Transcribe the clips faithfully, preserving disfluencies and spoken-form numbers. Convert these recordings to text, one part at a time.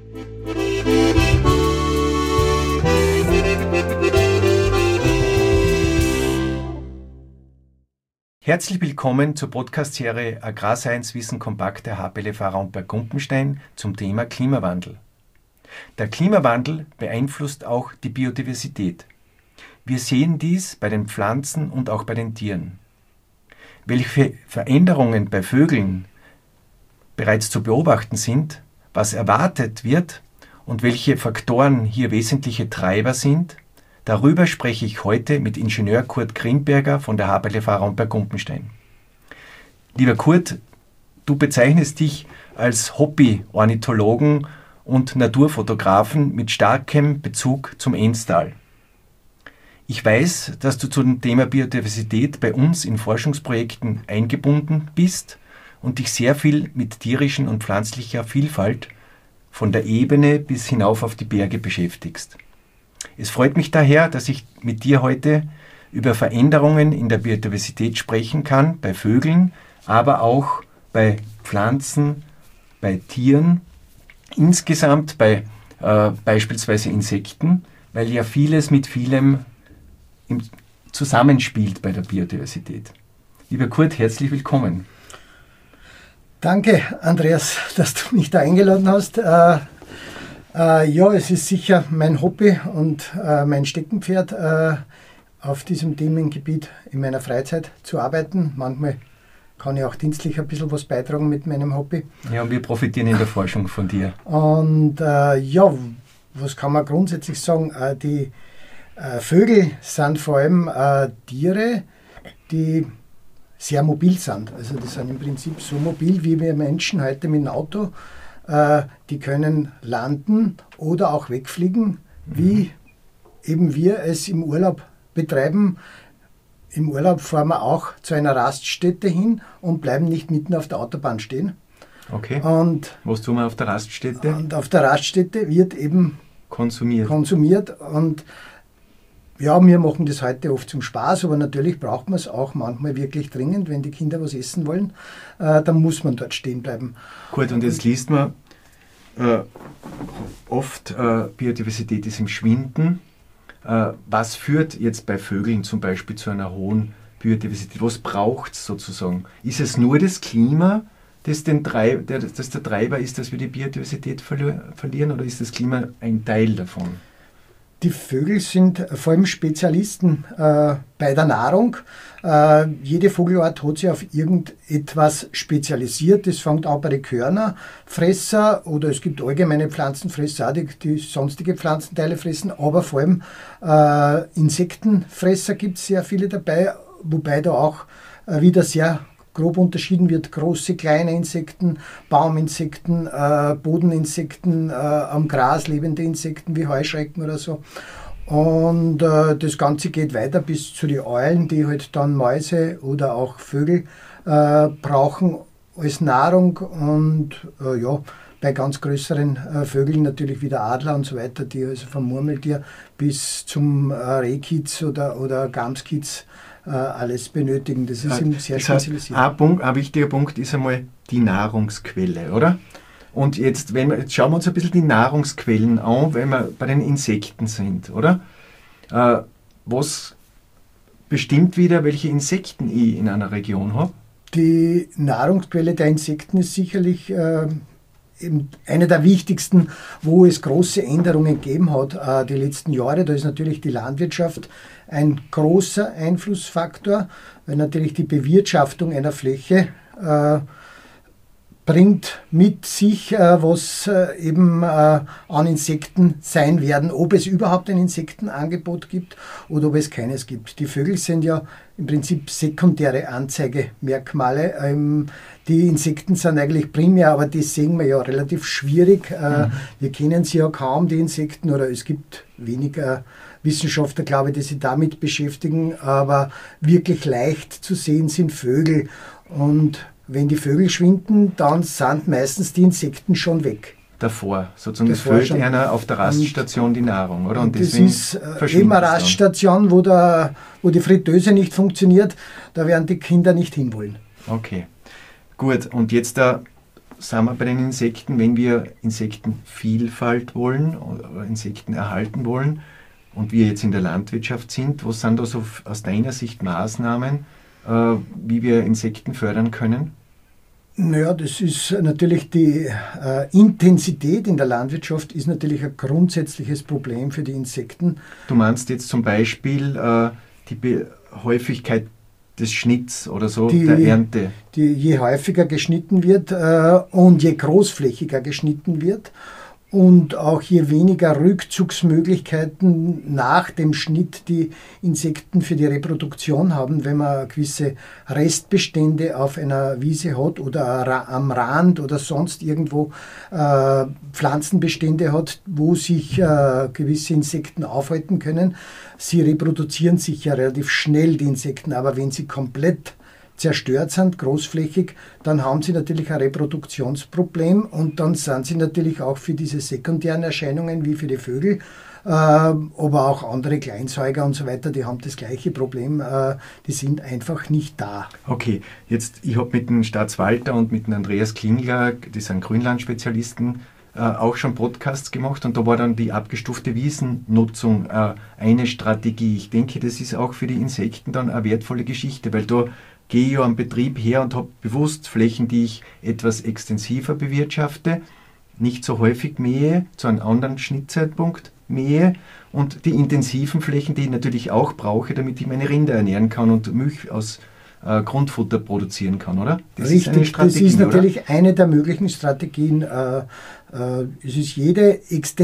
Herzlich willkommen zur Podcast-Serie Agrarscience Wissen Kompakt der H P L F Raumberg-Gumpenstein zum Thema Klimawandel. Der Klimawandel beeinflusst auch die Biodiversität. Wir sehen dies bei den Pflanzen und auch bei den Tieren. Welche Veränderungen bei Vögeln bereits zu beobachten sind, was erwartet wird und welche Faktoren hier wesentliche Treiber sind, darüber spreche ich heute mit Ingenieur Kurt Grimberger von der H P L F Raumberg-Gumpenstein. Lieber Kurt, du bezeichnest dich als Hobby-Ornithologen und Naturfotografen mit starkem Bezug zum Enstal. Ich weiß, dass du zu dem Thema Biodiversität bei uns in Forschungsprojekten eingebunden bist und dich sehr viel mit tierischen und pflanzlicher Vielfalt von der Ebene bis hinauf auf die Berge beschäftigst. Es freut mich daher, dass ich mit dir heute über Veränderungen in der Biodiversität sprechen kann, bei Vögeln, aber auch bei Pflanzen, bei Tieren, insgesamt bei äh, beispielsweise Insekten, weil ja vieles mit vielem im zusammenspielt bei der Biodiversität. Lieber Kurt, herzlich willkommen. Danke, Andreas, dass du mich da eingeladen hast. Äh, äh, ja, es ist sicher mein Hobby und äh, mein Steckenpferd, äh, auf diesem Themengebiet in meiner Freizeit zu arbeiten. Manchmal kann ich auch dienstlich ein bisschen was beitragen mit meinem Hobby. Ja, und wir profitieren in der Forschung von dir. Und äh, ja, was kann man grundsätzlich sagen? Äh, die äh, Vögel sind vor allem äh, Tiere, die sehr mobil sind. Also die sind im Prinzip so mobil wie wir Menschen heute mit dem Auto. Äh, die können landen oder auch wegfliegen, mhm. wie eben wir es im Urlaub betreiben. Im Urlaub fahren wir auch zu einer Raststätte hin und bleiben nicht mitten auf der Autobahn stehen. Okay. Und was tun wir auf der Raststätte? Und auf der Raststätte wird eben konsumiert. konsumiert. Und ja, wir machen das heute oft zum Spaß, aber natürlich braucht man es auch manchmal wirklich dringend, wenn die Kinder was essen wollen, äh, dann muss man dort stehen bleiben. Gut, und jetzt liest man äh, oft, äh, Biodiversität ist im Schwinden. Äh, was führt jetzt bei Vögeln zum Beispiel zu einer hohen Biodiversität? Was braucht es sozusagen? Ist es nur das Klima, das, den Treib, der, das der Treiber ist, dass wir die Biodiversität verli- verlieren, oder ist das Klima ein Teil davon? Die Vögel sind vor allem Spezialisten äh, bei der Nahrung. Äh, jede Vogelart hat sich auf irgendetwas spezialisiert. Das fängt auch bei den Körnerfresser, oder es gibt allgemeine Pflanzenfresser, die, die sonstige Pflanzenteile fressen, aber vor allem äh, Insektenfresser gibt es sehr viele dabei, wobei da auch äh, wieder sehr grob unterschieden wird: große, kleine Insekten, Bauminsekten, äh, Bodeninsekten, äh, am Gras lebende Insekten wie Heuschrecken oder so. Und äh, das Ganze geht weiter bis zu den Eulen, die halt dann Mäuse oder auch Vögel äh, brauchen als Nahrung. Und äh, ja, bei ganz größeren äh, Vögeln natürlich wie der Adler und so weiter, die also vom Murmeltier bis zum äh, Rehkitz oder, oder Gamskitz alles benötigen. Das ist eben sehr das heißt, spezialisiert. Ein, Punkt, ein wichtiger Punkt ist einmal die Nahrungsquelle, oder? Und jetzt, wenn wir, jetzt schauen wir uns ein bisschen die Nahrungsquellen an, wenn wir bei den Insekten sind, oder? Äh, was bestimmt wieder, welche Insekten ich in einer Region habe? Die Nahrungsquelle der Insekten ist sicherlich äh, eine der wichtigsten, wo es große Änderungen gegeben hat äh, die letzten Jahre. Da ist natürlich die Landwirtschaft ein großer Einflussfaktor, weil natürlich die Bewirtschaftung einer Fläche äh, bringt mit sich, äh, was äh, eben äh, an Insekten sein werden, ob es überhaupt ein Insektenangebot gibt oder ob es keines gibt. Die Vögel sind ja im Prinzip sekundäre Anzeigemerkmale. Ähm, die Insekten sind eigentlich primär, aber das sehen wir ja relativ schwierig. Äh, mhm. Wir kennen sie ja kaum, die Insekten, oder es gibt weniger Wissenschaftler, glaube ich, die sich damit beschäftigen, aber wirklich leicht zu sehen sind Vögel. Und wenn die Vögel schwinden, dann sind meistens die Insekten schon weg. Davor, sozusagen, es fehlt einer auf der Raststation und die Nahrung, oder? Und, und deswegen das ist äh, eben eine Raststation, wo, der, wo die Fritteuse nicht funktioniert, da werden die Kinder nicht hinwollen. Okay, gut. Und jetzt da sind wir bei den Insekten, wenn wir Insektenvielfalt wollen oder Insekten erhalten wollen und wir jetzt in der Landwirtschaft sind, was sind da so aus deiner Sicht Maßnahmen, äh, wie wir Insekten fördern können? Naja, das ist natürlich die äh, Intensität in der Landwirtschaft ist natürlich ein grundsätzliches Problem für die Insekten. Du meinst jetzt zum Beispiel äh, die Be- Häufigkeit des Schnitts oder so, die, der Ernte. Die, je häufiger geschnitten wird äh, und je großflächiger geschnitten wird und auch je weniger Rückzugsmöglichkeiten nach dem Schnitt die Insekten für die Reproduktion haben, wenn man gewisse Restbestände auf einer Wiese hat oder am Rand oder sonst irgendwo äh, Pflanzenbestände hat, wo sich äh, gewisse Insekten aufhalten können. Sie reproduzieren sich ja relativ schnell, die Insekten, aber wenn sie komplett zerstört sind, großflächig, dann haben sie natürlich ein Reproduktionsproblem und dann sind sie natürlich auch für diese sekundären Erscheinungen wie für die Vögel, äh, aber auch andere Kleinsäuger und so weiter, die haben das gleiche Problem, äh, die sind einfach nicht da. Okay, jetzt, ich habe mit dem Staatswalter und mit dem Andreas Klingler, die sind Grünlandspezialisten, äh, auch schon Podcasts gemacht und da war dann die abgestufte Wiesennutzung äh, eine Strategie. Ich denke, das ist auch für die Insekten dann eine wertvolle Geschichte, weil da gehe ich ja am Betrieb her und habe bewusst Flächen, die ich etwas extensiver bewirtschafte, nicht so häufig mähe, zu einem anderen Schnittzeitpunkt mähe und die intensiven Flächen, die ich natürlich auch brauche, damit ich meine Rinder ernähren kann und Milch aus äh, Grundfutter produzieren kann, oder? Das Richtig, ist eine Strategie, das ist natürlich oder? eine der möglichen Strategien. Äh, äh, es ist jede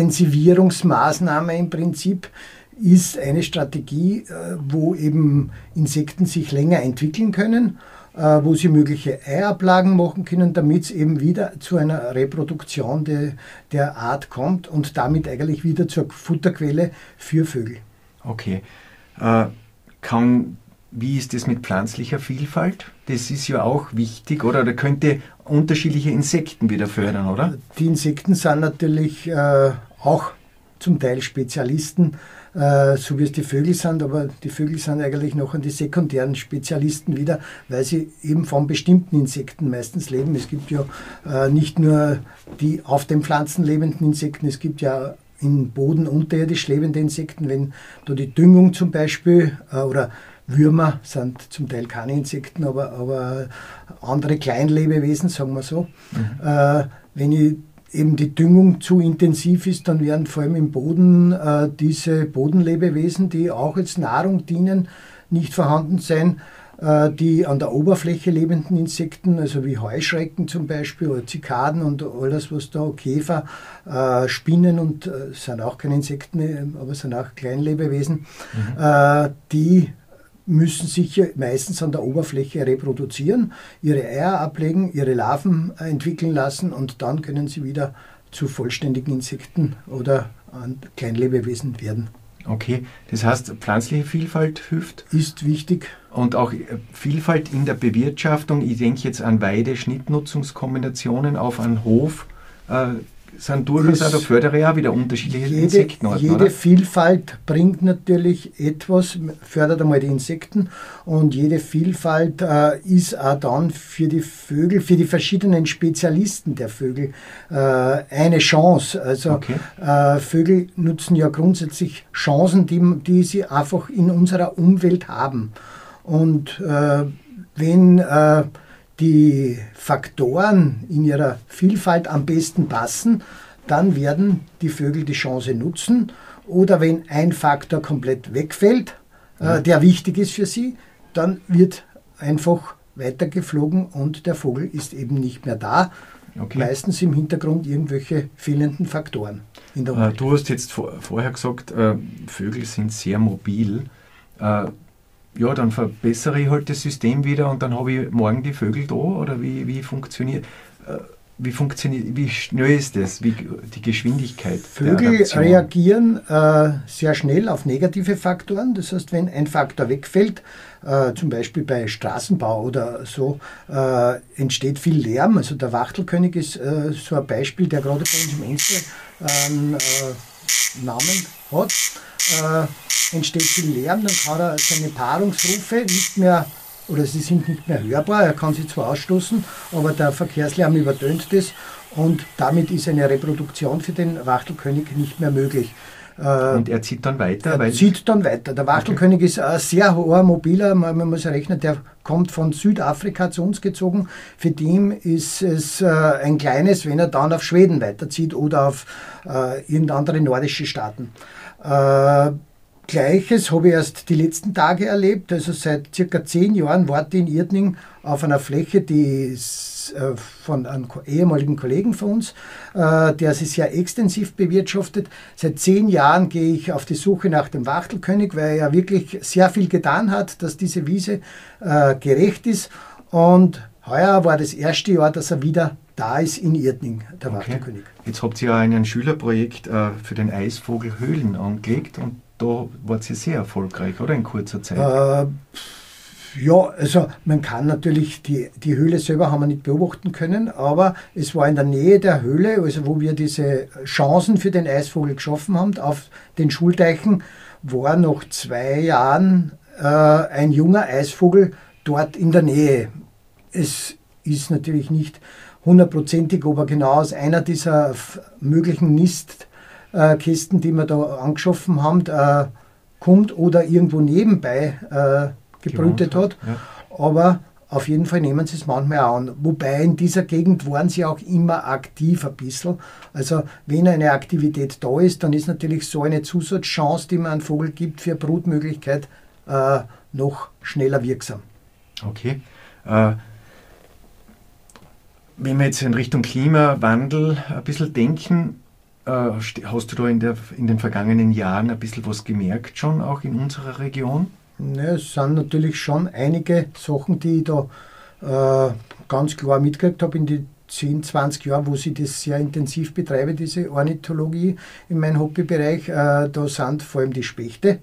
Extensivierungsmaßnahme im Prinzip, ist eine Strategie, wo eben Insekten sich länger entwickeln können, wo sie mögliche Eiablagen machen können, damit es eben wieder zu einer Reproduktion de, der Art kommt und damit eigentlich wieder zur Futterquelle für Vögel. Okay. Äh, kann, wie ist das mit pflanzlicher Vielfalt? Das ist ja auch wichtig, oder? Da könnte unterschiedliche Insekten wieder fördern, oder? Die Insekten sind natürlich äh, auch zum Teil Spezialisten, so wie es die Vögel sind, aber die Vögel sind eigentlich noch an die sekundären Spezialisten wieder, weil sie eben von bestimmten Insekten meistens leben. Es gibt ja äh, nicht nur die auf den Pflanzen lebenden Insekten, es gibt ja im Boden unterirdisch lebende Insekten, wenn da die Düngung zum Beispiel äh, oder Würmer sind zum Teil keine Insekten, aber, aber andere Kleinlebewesen, sagen wir so. Mhm. Äh, wenn ich eben die Düngung zu intensiv ist, dann werden vor allem im Boden äh, diese Bodenlebewesen, die auch als Nahrung dienen, nicht vorhanden sein. Äh, die an der Oberfläche lebenden Insekten, also wie Heuschrecken zum Beispiel oder Zikaden und alles, was da, Käfer, äh, Spinnen und äh, sind auch keine Insekten, aber sind auch Kleinlebewesen, mhm. äh, die müssen sich meistens an der Oberfläche reproduzieren, ihre Eier ablegen, ihre Larven entwickeln lassen und dann können sie wieder zu vollständigen Insekten oder Kleinlebewesen werden. Okay, das heißt, pflanzliche Vielfalt hilft? Ist wichtig. Und auch Vielfalt in der Bewirtschaftung, ich denke jetzt an Weide-Schnittnutzungskombinationen auf einen Hof, äh, sind durchaus auch, da fördere ja wieder unterschiedliche jede, Insektenarten, Jede oder? Vielfalt bringt natürlich etwas, fördert einmal die Insekten und jede Vielfalt äh, ist auch dann für die Vögel, für die verschiedenen Spezialisten der Vögel äh, eine Chance. Also okay. äh, Vögel nutzen ja grundsätzlich Chancen, die, die sie einfach in unserer Umwelt haben. Und äh, wenn äh, die Faktoren in ihrer Vielfalt am besten passen, dann werden die Vögel die Chance nutzen. Oder wenn ein Faktor komplett wegfällt, ja. äh, der wichtig ist für sie, dann wird einfach weitergeflogen und der Vogel ist eben nicht mehr da. Okay. Meistens im Hintergrund irgendwelche fehlenden Faktoren in der Umwelt. Du hast jetzt vor, vorher gesagt, äh, Vögel sind sehr mobil. Äh, Ja, dann verbessere ich halt das System wieder und dann habe ich morgen die Vögel da, oder wie, wie funktioniert äh, wie funktioniert, wie schnell ist das, wie die Geschwindigkeit Vögel der Adaption? reagieren äh, sehr schnell auf negative Faktoren, das heißt, wenn ein Faktor wegfällt, äh, zum Beispiel bei Straßenbau oder so, äh, entsteht viel Lärm, also der Wachtelkönig ist äh, so ein Beispiel, der gerade bei uns im Enster einen äh, Namen hat, äh, entsteht viel Lärm, dann kann er seine Paarungsrufe nicht mehr oder sie sind nicht mehr hörbar. Er kann sie zwar ausstoßen, aber der Verkehrslärm übertönt das und damit ist eine Reproduktion für den Wachtelkönig nicht mehr möglich. Und er zieht dann weiter? Er zieht dann weiter. Der Wachtelkönig okay. ist ein sehr hoher mobiler, man, man muss ja rechnen, der kommt von Südafrika zu uns gezogen. Für den ist es äh, ein kleines, wenn er dann auf Schweden weiterzieht oder auf äh, irgendeine andere nordische Staaten. Äh, Gleiches habe ich erst die letzten Tage erlebt. Also seit circa zehn Jahren warte ich in Irtning auf einer Fläche, die ist äh, von einem ehemaligen Kollegen von uns, äh, der sie sehr extensiv bewirtschaftet. Seit zehn Jahren gehe ich auf die Suche nach dem Wachtelkönig, weil er wirklich sehr viel getan hat, dass diese Wiese äh, gerecht ist. Und heuer war das erste Jahr, dass er wieder da ist in Irtning, der okay. Wachtelkönig. Jetzt habt ihr ja ein Schülerprojekt äh, für den Eisvogel Höhlen angelegt und da war sie sehr erfolgreich, oder in kurzer Zeit? Äh, ja, also man kann natürlich, die, die Höhle selber haben wir nicht beobachten können, aber es war in der Nähe der Höhle, also wo wir diese Chancen für den Eisvogel geschaffen haben, auf den Schulteichen, war nach zwei Jahren äh, ein junger Eisvogel dort in der Nähe. Es ist natürlich nicht hundertprozentig, ob er genau aus einer dieser möglichen Nist Äh, Kästen, die wir da angeschaffen haben, äh, kommt oder irgendwo nebenbei äh, gebrütet hat. Ja. Aber auf jeden Fall nehmen sie es manchmal an. Wobei in dieser Gegend waren sie auch immer aktiv ein bisschen. Also wenn eine Aktivität da ist, dann ist natürlich so eine Zusatzchance, die man einem Vogel gibt für Brutmöglichkeit, äh, noch schneller wirksam. Okay. Äh, wenn wir jetzt in Richtung Klimawandel ein bisschen denken, hast du da in, der, in den vergangenen Jahren ein bisschen was gemerkt schon, auch in unserer Region? Ja, es sind natürlich schon einige Sachen, die ich da äh, ganz klar mitgekriegt habe in den zehn, zwanzig Jahren, wo ich das sehr intensiv betreibe, diese Ornithologie in meinem Hobbybereich. Äh, da sind vor allem die Spechte.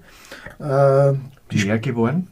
Äh, die Mehr geworden?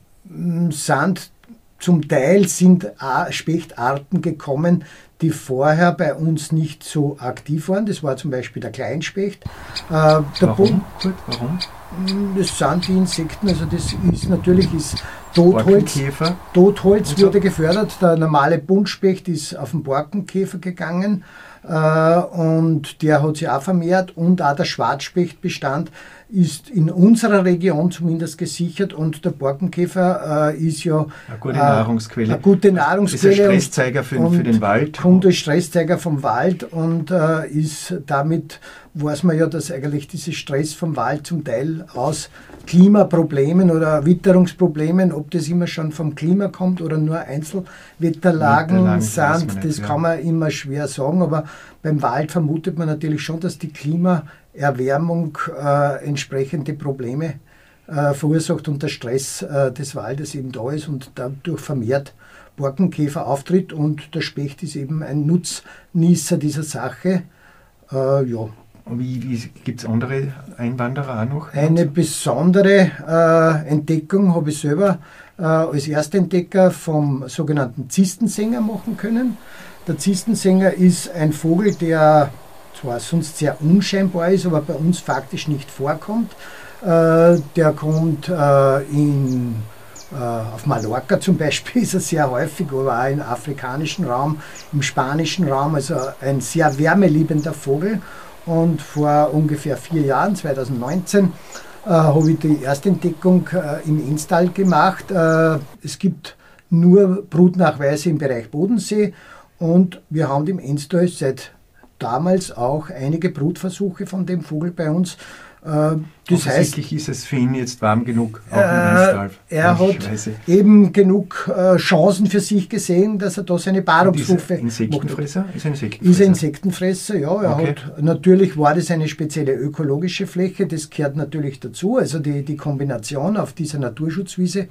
Sind, zum Teil sind Spechtarten gekommen, die vorher bei uns nicht so aktiv waren. Das war zum Beispiel der Kleinspecht. Äh, der Warum? Gut, warum? Das sind die Insekten, also das ist natürlich ist Totholz. Totholz wurde gefördert. Der normale Buntspecht ist auf den Borkenkäfer gegangen äh, und der hat sich auch vermehrt und auch der Schwarzspechtbestand ist in unserer Region zumindest gesichert und der Borkenkäfer äh, ist ja eine gute Nahrungsquelle. Eine gute Nahrungsquelle. Ist ein Stresszeiger für, für den Wald. Kommt als Stresszeiger vom Wald und äh, ist damit, weiß man ja, dass eigentlich dieser Stress vom Wald zum Teil aus Klimaproblemen oder Witterungsproblemen, ob das immer schon vom Klima kommt oder nur Einzelwetterlagen sind, das ja. kann man immer schwer sagen, aber beim Wald vermutet man natürlich schon, dass die Klimaerwärmung äh, entsprechende Probleme äh, verursacht und der Stress äh, des Waldes eben da ist und dadurch vermehrt Borkenkäfer auftritt und der Specht ist eben ein Nutznießer dieser Sache. Äh, ja. Wie, wie gibt es andere Einwanderer auch noch? Eine besondere äh, Entdeckung habe ich selber äh, als Erstentdecker vom sogenannten Zistensänger machen können. Der Zistensänger ist ein Vogel, der zwar sonst sehr unscheinbar ist, aber bei uns faktisch nicht vorkommt. Äh, der kommt äh, in, äh, auf Mallorca zum Beispiel, ist er sehr häufig, aber auch im afrikanischen Raum, im spanischen Raum, also ein sehr wärmeliebender Vogel. Und vor ungefähr vier Jahren, zwanzig neunzehn, äh, habe ich die Erstentdeckung äh, im Enstal gemacht. Äh, es gibt nur Brutnachweise im Bereich Bodensee und wir haben im Enstal seit damals auch einige Brutversuche von dem Vogel bei uns. Äh, das heißt, ist es für ihn jetzt warm genug, auch im Enstal. Äh, er hat eben genug äh, Chancen für sich gesehen, dass er da seine Paarungsrufe macht. Insektenfresser? Ist ein Insektenfresser? Ist ein Insektenfresser, ja. Er okay. hat, natürlich war das eine spezielle ökologische Fläche, das gehört natürlich dazu, also die, die Kombination auf dieser Naturschutzwiese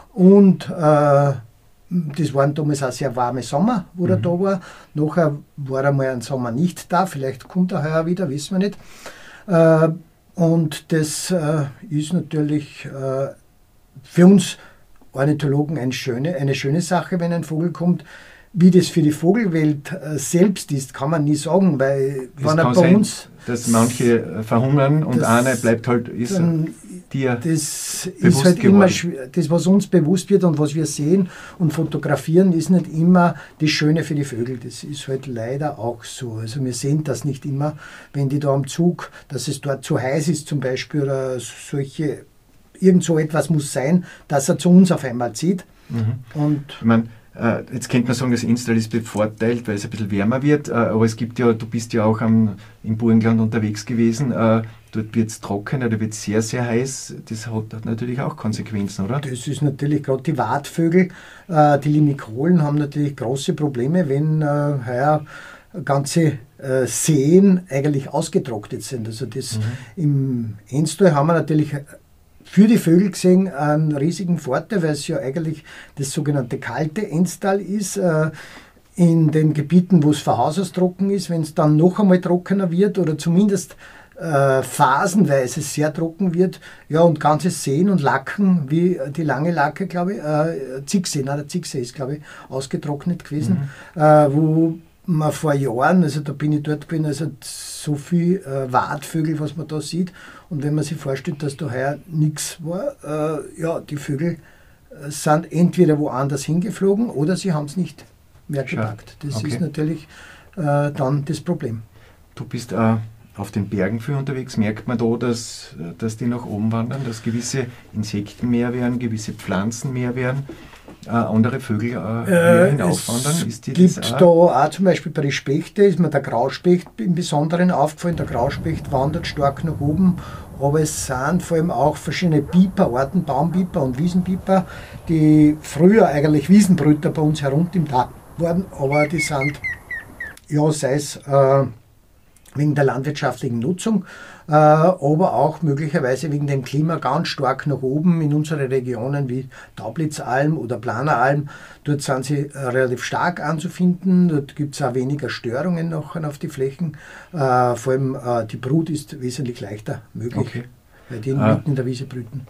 und äh, das waren damals auch sehr warme Sommer, wo mhm. er da war. Nachher war er mal einen Sommer nicht da, vielleicht kommt er heuer wieder, wissen wir nicht. Äh, Und das äh, ist natürlich äh, für uns Ornithologen eine schöne, eine schöne Sache, wenn ein Vogel kommt. Wie das für die Vogelwelt äh, selbst ist, kann man nie sagen, weil es wenn er bei sein, uns... dass manche verhungern und einer bleibt halt... Ist dann dir das bewusst ist halt geworden? immer schw- das, was uns bewusst wird und was wir sehen und fotografieren, ist nicht immer das Schöne für die Vögel. Das ist halt leider auch so. Also wir sehen das nicht immer, wenn die da am Zug, dass es dort zu heiß ist zum Beispiel oder solche, irgend so etwas muss sein, dass er zu uns auf einmal zieht. Mhm. Und Ich meine, äh, jetzt könnte man sagen, das Instal ist bevorteilt, weil es ein bisschen wärmer wird, äh, aber es gibt ja, du bist ja auch am, im Burgenland unterwegs gewesen, äh, dort wird es trocken oder wird es sehr, sehr heiß. Das hat, hat natürlich auch Konsequenzen, oder? das ist natürlich gerade die Wartvögel, äh, die Limikolen haben natürlich große Probleme, wenn äh, heuer ganze äh, Seen eigentlich ausgetrocknet sind. Also das Mhm. im Enstal haben wir natürlich für die Vögel gesehen einen riesigen Vorteil, weil es ja eigentlich das sogenannte kalte Enstal ist. Äh, in den Gebieten, wo es von Haus aus trocken ist, wenn es dann noch einmal trockener wird oder zumindest äh, phasenweise sehr trocken wird, ja, und ganze Seen und Lacken, wie die lange Lacke, glaube ich, äh, Zicksee, nein, der Zicksee ist, glaube ich, ausgetrocknet gewesen, mhm. äh, wo man vor Jahren, also da bin ich dort gewesen, also so viel äh, Wartvögel, was man da sieht, und wenn man sich vorstellt, dass da heuer nichts war, äh, ja, die Vögel äh, sind entweder woanders hingeflogen oder sie haben es nicht mehr gepackt. Das okay. ist natürlich äh, dann das Problem. Du bist äh, auf den Bergen viel unterwegs. Merkt man da, dass, dass die nach oben wandern, dass gewisse Insekten mehr werden, gewisse Pflanzen mehr werden, äh, andere Vögel äh, mehr äh, hinaufwandern? Es ist dir gibt das da auch zum Beispiel bei den Spechte, ist mir der Grauspecht im Besonderen aufgefallen. Der Grauspecht wandert stark nach oben, aber es sind vor allem auch verschiedene Piperarten, Baumpiper und Wiesenpiper, die früher eigentlich Wiesenbrüter bei uns herum im Tag waren, aber die sind, ja, sei es äh, wegen der landwirtschaftlichen Nutzung, äh, aber auch möglicherweise wegen dem Klima ganz stark nach oben in unsere Regionen wie Taublitzalm oder Planeralm. Dort sind sie äh, relativ stark anzufinden, dort gibt es auch weniger Störungen noch auf die Flächen. Äh, vor allem äh, die Brut ist wesentlich leichter möglich, okay. weil die Ah. mitten in der Wiese brüten.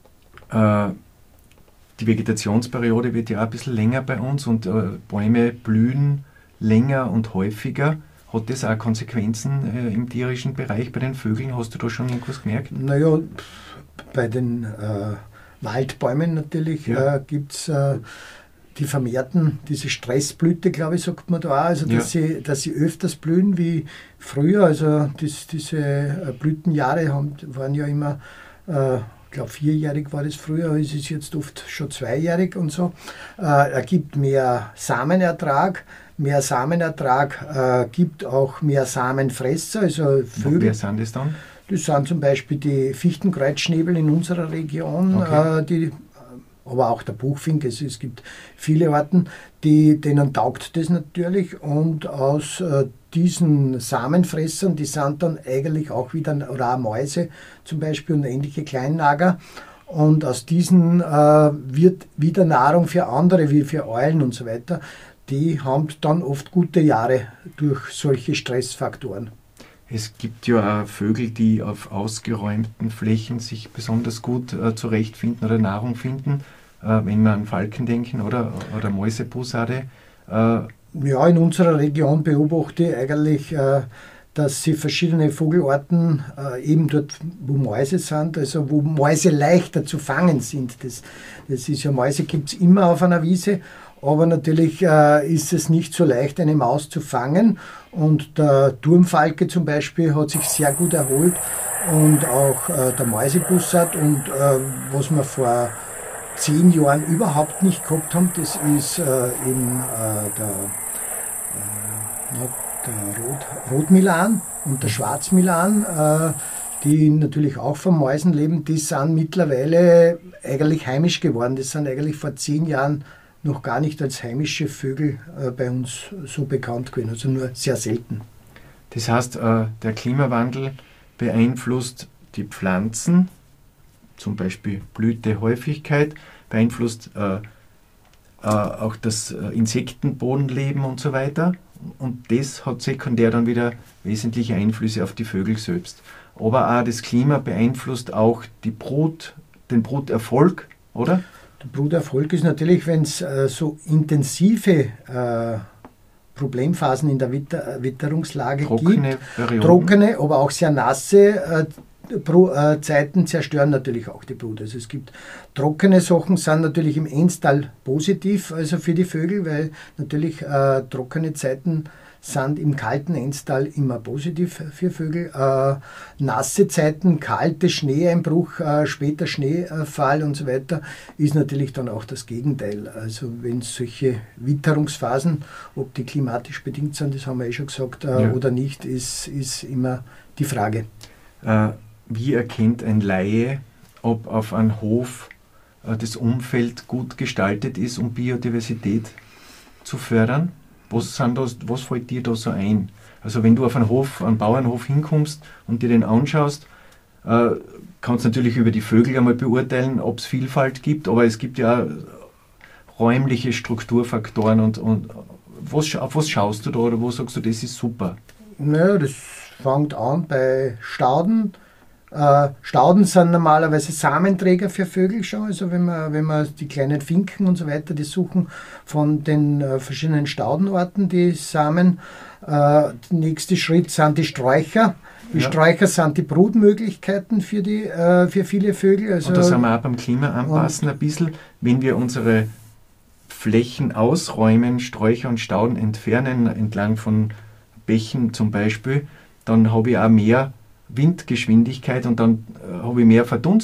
Äh, die Vegetationsperiode wird ja auch ein bisschen länger bei uns und äh, Bäume blühen länger und häufiger. Hat das auch Konsequenzen äh, im tierischen Bereich bei den Vögeln? Hast du da schon irgendwas gemerkt? Naja, bei den äh, Waldbäumen natürlich Ja. äh, gibt es äh, die vermehrten, diese Stressblüte, glaube ich, sagt man da auch, also dass, Ja. sie, dass sie öfters blühen wie früher. Also das, diese äh, Blütenjahre haben, waren ja immer, äh, ich glaube vierjährig war das früher, es ist jetzt oft schon zweijährig und so. Äh, ergibt mehr Samenertrag. Mehr Samenertrag äh, gibt auch mehr Samenfresser, also Vögel. Wer sind das dann? Das sind zum Beispiel die Fichtenkreuzschnäbel in unserer Region, Okay. äh, die, aber auch der Buchfink. Es, es gibt viele Arten, die, denen taugt das natürlich. Und aus äh, diesen Samenfressern, die sind dann eigentlich auch wieder, oder auch Mäuse zum Beispiel und ähnliche Kleinnager. Und aus diesen äh, wird wieder Nahrung für andere, wie für Eulen und so weiter. Die haben dann oft gute Jahre durch solche Stressfaktoren. Es gibt ja auch Vögel, die auf ausgeräumten Flächen sich besonders gut äh, zurechtfinden oder Nahrung finden, äh, wenn wir an Falken denken oder, oder Mäusebussarde. Äh, Ja, in unserer Region beobachte ich eigentlich, äh, dass sie verschiedene Vogelarten äh, eben dort, wo Mäuse sind, also wo Mäuse leichter zu fangen sind. Das, das ist ja, Mäuse gibt es immer auf einer Wiese, aber natürlich äh, ist es nicht so leicht, eine Maus zu fangen. Und der Turmfalke zum Beispiel hat sich sehr gut erholt und auch äh, der Mäusebussard. Und äh, was wir vor zehn Jahren überhaupt nicht gehabt haben, das ist äh, eben äh, der, äh, der Rot, Rotmilan und der Schwarzmilan, äh, die natürlich auch von Mäusen leben. Die sind mittlerweile eigentlich heimisch geworden. Das sind eigentlich vor zehn Jahren noch gar nicht als heimische Vögel äh, bei uns so bekannt gewesen, also nur sehr selten. das heißt, äh, der Klimawandel beeinflusst die Pflanzen, zum Beispiel Blütehäufigkeit, beeinflusst äh, äh, auch das äh, Insektenbodenleben und so weiter. Und das hat sekundär dann wieder wesentliche Einflüsse auf die Vögel selbst. Aber auch das Klima beeinflusst auch die Brut, den Bruterfolg, oder? Der Bruterfolg ist natürlich, wenn es äh, so intensive äh, Problemphasen in der Witter, Witterungslage Trockene gibt, Perioden. trockene, aber auch sehr nasse, äh, Brutzeiten zerstören natürlich auch die Brut. Also es gibt trockene Sachen, sind natürlich im Enstal positiv, also für die Vögel, weil natürlich äh, trockene Zeiten sind im kalten Enstal immer positiv für Vögel. Äh, nasse Zeiten, kalte Schneeeinbruch, äh, später Schneefall und so weiter, ist natürlich dann auch das Gegenteil. Also wenn solche Witterungsphasen, ob die klimatisch bedingt sind, das haben wir eh schon gesagt, äh, ja. oder nicht, ist, ist immer die Frage. Äh, wie erkennt ein Laie, ob auf einem Hof äh, das Umfeld gut gestaltet ist, um Biodiversität zu fördern? Was, sind das, was fällt dir da so ein? Also wenn du auf einen Hof, einen Bauernhof hinkommst und dir den anschaust, äh, kannst du natürlich über die Vögel einmal beurteilen, ob es Vielfalt gibt, aber es gibt ja räumliche Strukturfaktoren und, und was, auf was schaust du da oder wo sagst du, das ist super? Naja, das fängt an bei Stauden. Äh, Stauden sind normalerweise Samenträger für Vögel schon, also wenn man, wenn man die kleinen Finken und so weiter, die suchen von den äh, verschiedenen Staudenorten die Samen. Äh, der nächste Schritt sind die Sträucher. Die ja. Sträucher sind die Brutmöglichkeiten für, die, äh, für viele Vögel. Also und da sind wir auch beim Klima anpassen ein bisschen, wenn wir unsere Flächen ausräumen, Sträucher und Stauden entfernen, entlang von Bächen zum Beispiel, dann habe ich auch mehr Windgeschwindigkeit und dann äh, habe ich mehr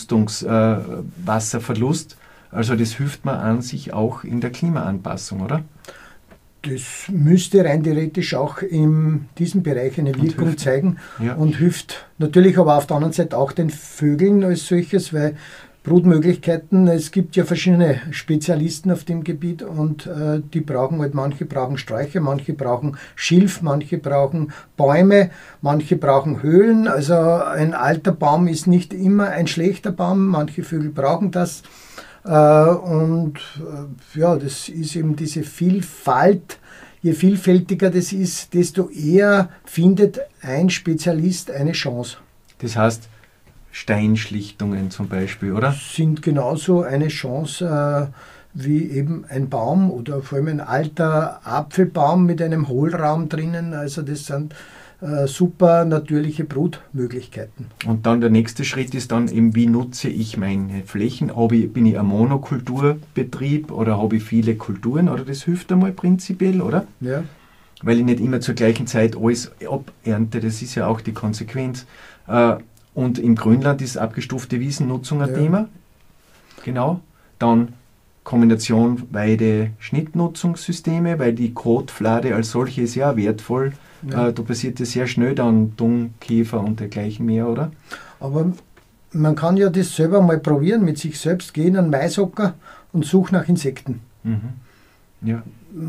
Verdunstungswasserverlust. Äh, also das hilft mir an sich auch in der Klimaanpassung, oder? Das müsste rein theoretisch auch in diesem Bereich eine Wirkung zeigen ja. und hilft natürlich aber auf der anderen Seite auch den Vögeln als solches, weil Brutmöglichkeiten, es gibt ja verschiedene Spezialisten auf dem Gebiet und äh, die brauchen halt, manche brauchen Sträucher, manche brauchen Schilf, manche brauchen Bäume, manche brauchen Höhlen. Also ein alter Baum ist nicht immer ein schlechter Baum, manche Vögel brauchen das. Äh, und äh, ja, das ist eben diese Vielfalt. Je vielfältiger das ist, desto eher findet ein Spezialist eine Chance. Das heißt, Steinschlichtungen zum Beispiel, oder? Sind genauso eine Chance äh, wie eben ein Baum oder vor allem ein alter Apfelbaum mit einem Hohlraum drinnen. Also das sind äh, super natürliche Brutmöglichkeiten. Und dann der nächste Schritt ist dann eben, wie nutze ich meine Flächen? Habe ich, bin ich ein Monokulturbetrieb oder habe ich viele Kulturen? Oder das hilft einmal prinzipiell, oder? Ja. Weil ich nicht immer zur gleichen Zeit alles abernte, das ist ja auch die Konsequenz. Äh, Und im Grünland ist abgestufte Wiesennutzung ein ja. Thema. Genau. Dann Kombination Weide-Schnittnutzungssysteme, weil die Kotflade als solche ist ja wertvoll. Ja. Äh, da passiert ja sehr schnell dann Dung, Käfer und dergleichen mehr, oder? Aber man kann ja das selber mal probieren, mit sich selbst gehen, einen Maisocker und suchen nach Insekten. Mhm. Ja.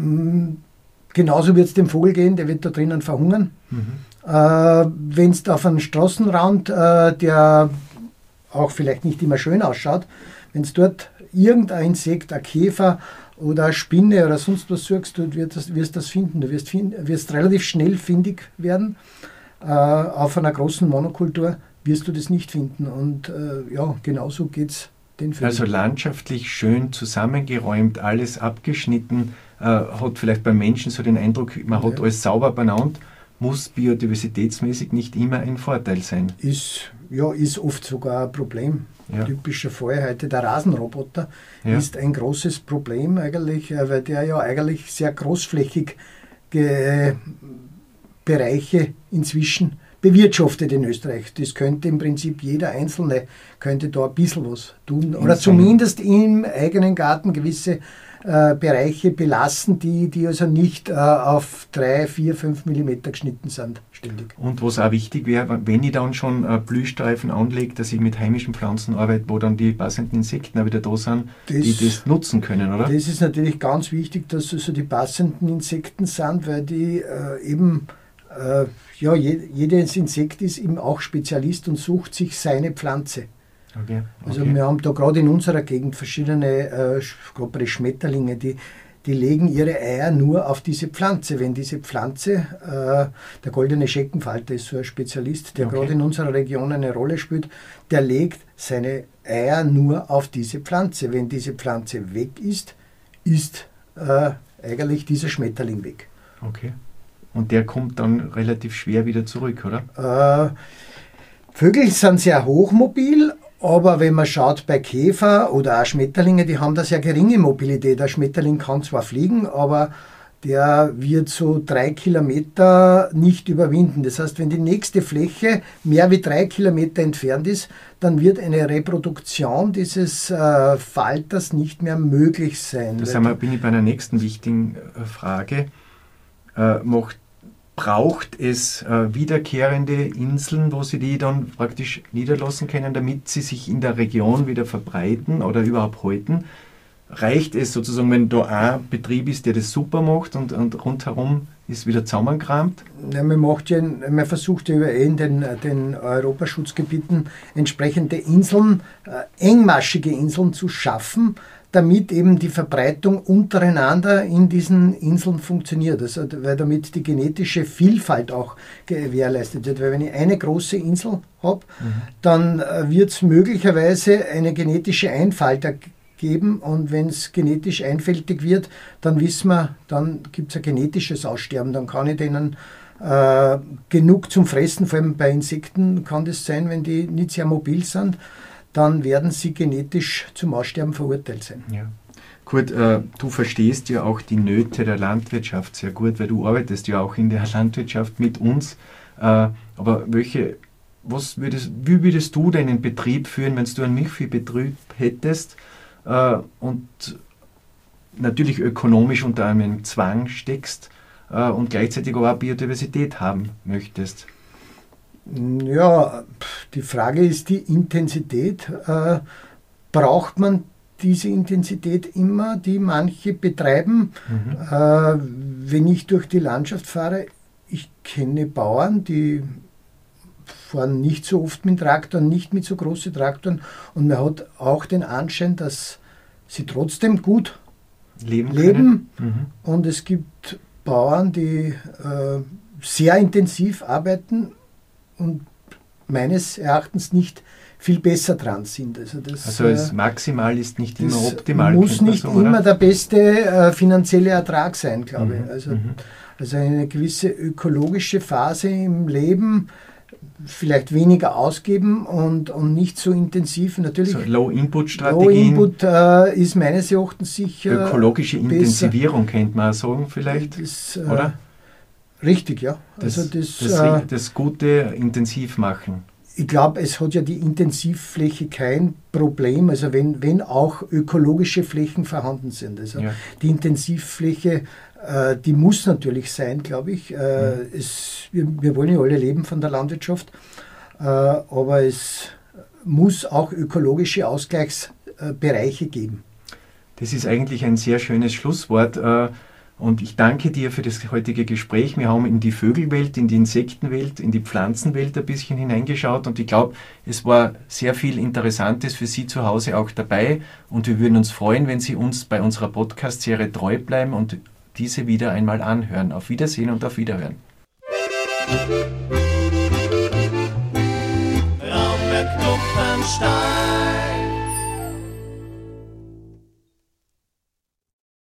Genauso wird es dem Vogel gehen, der wird da drinnen verhungern. Mhm. Äh, wenn es auf einen Straßenrand, äh, der auch vielleicht nicht immer schön ausschaut, wenn es dort irgendein Insekt, ein Käfer oder eine Spinne oder sonst was suchst, du wirst das, wirst das finden. Du wirst, find, wirst relativ schnell findig werden. Äh, auf einer großen Monokultur wirst du das nicht finden. Und äh, ja, genauso geht es den Vögeln. Also landschaftlich schön zusammengeräumt, alles abgeschnitten, äh, hat vielleicht beim Menschen so den Eindruck, man hat ja. alles sauber benannt. Muss biodiversitätsmäßig nicht immer ein Vorteil sein. Ist, ja, ist oft sogar ein Problem. Ja. Typischer Fall heute der Rasenroboter ja. ist ein großes Problem eigentlich, weil der ja eigentlich sehr großflächig äh, Bereiche inzwischen bewirtschaftet in Österreich. Das könnte im Prinzip jeder Einzelne könnte da ein bisschen was tun. Oder zumindest im eigenen Garten gewisse Äh, Bereiche belassen, die, die also nicht äh, auf drei, vier, fünf Millimeter geschnitten sind, ständig. Und was auch wichtig wäre, wenn ich dann schon äh, Blühstreifen anlege, dass ich mit heimischen Pflanzen arbeite, wo dann die passenden Insekten auch wieder da sind, das, die das nutzen können, oder? Das ist natürlich ganz wichtig, dass also die passenden Insekten sind, weil die äh, eben, äh, ja, je, jedes Insekt ist eben auch Spezialist und sucht sich seine Pflanze. Okay, okay. Also wir haben da gerade in unserer Gegend verschiedene, äh, gerade bei den Schmetterlinge, die, die legen ihre Eier nur auf diese Pflanze. Wenn diese Pflanze, äh, der goldene Scheckenfalter ist so ein Spezialist, der okay. gerade in unserer Region eine Rolle spielt, der legt seine Eier nur auf diese Pflanze. Wenn diese Pflanze weg ist, ist äh, eigentlich dieser Schmetterling weg. Okay. Und der kommt dann relativ schwer wieder zurück, oder? Äh, Vögel sind sehr hochmobil, aber wenn man schaut bei Käfer oder auch Schmetterlinge, die haben da sehr geringe Mobilität. Der Schmetterling kann zwar fliegen, aber der wird so drei Kilometer nicht überwinden. Das heißt, wenn die nächste Fläche mehr wie drei Kilometer entfernt ist, dann wird eine Reproduktion dieses äh, Falters nicht mehr möglich sein. Da sind wir, bin ich bei einer nächsten wichtigen äh, Frage. Äh, macht, braucht es äh, wiederkehrende Inseln, wo sie die dann praktisch niederlassen können, damit sie sich in der Region wieder verbreiten oder überhaupt halten? Reicht es sozusagen, wenn da ein Betrieb ist, der das super macht und, und rundherum ist wieder zusammengekramt? Ja, man, macht ja, man versucht ja in den, den Europaschutzgebieten entsprechende Inseln, äh, engmaschige Inseln zu schaffen, damit eben die Verbreitung untereinander in diesen Inseln funktioniert. Also, weil damit die genetische Vielfalt auch gewährleistet wird. Weil wenn ich eine große Insel habe, mhm. dann äh, wird es möglicherweise eine genetische Einfalt geben, und wenn es genetisch einfältig wird, dann wissen wir, dann gibt es ein genetisches Aussterben. Dann kann ich denen äh, genug zum Fressen, vor allem bei Insekten kann das sein, wenn die nicht sehr mobil sind, dann werden sie genetisch zum Aussterben verurteilt sein. Ja. Kurt, äh, du verstehst ja auch die Nöte der Landwirtschaft sehr gut, weil du arbeitest ja auch in der Landwirtschaft mit uns. Äh, aber welche, was würdest, wie würdest du deinen Betrieb führen, wenn du einen Milchviehbetrieb hättest äh, und natürlich ökonomisch unter einem Zwang steckst äh, und gleichzeitig aber auch Biodiversität haben möchtest? Ja, die Frage ist die Intensität. Äh, braucht man diese Intensität immer, die manche betreiben? Mhm. Äh, wenn ich durch die Landschaft fahre, ich kenne Bauern, die fahren nicht so oft mit Traktoren, nicht mit so großen Traktoren, und man hat auch den Anschein, dass sie trotzdem gut leben. leben. Mhm. Und es gibt Bauern, die äh, sehr intensiv arbeiten und meines Erachtens nicht viel besser dran sind. Also, das, also das äh, Maximal ist nicht immer optimal. Muss nicht so, immer der beste äh, finanzielle Ertrag sein, glaube mhm. ich. Also, mhm. also eine gewisse ökologische Phase im Leben, vielleicht weniger ausgeben und, und nicht so intensiv. Natürlich, so Low-Input-Strategien. Low-Input äh, ist meines Erachtens sicher ökologische Intensivierung, könnte man auch sagen vielleicht, das, äh, oder? Richtig, ja. Das, also das, das, äh, das Gute intensiv machen. Ich glaube, es hat ja die Intensivfläche kein Problem, also wenn, wenn auch ökologische Flächen vorhanden sind. Also ja. Die Intensivfläche, äh, die muss natürlich sein, glaube ich. Äh, ja. es, wir, wir wollen ja alle leben von der Landwirtschaft, äh, aber es muss auch ökologische Ausgleichsbereiche geben. Das ist eigentlich ein sehr schönes Schlusswort. Äh, Und ich danke dir für das heutige Gespräch. Wir haben in die Vögelwelt, in die Insektenwelt, in die Pflanzenwelt ein bisschen hineingeschaut, und ich glaube, es war sehr viel Interessantes für Sie zu Hause auch dabei, und wir würden uns freuen, wenn Sie uns bei unserer Podcast-Serie treu bleiben und diese wieder einmal anhören. Auf Wiedersehen und auf Wiederhören. Raumberg Kupfenstein.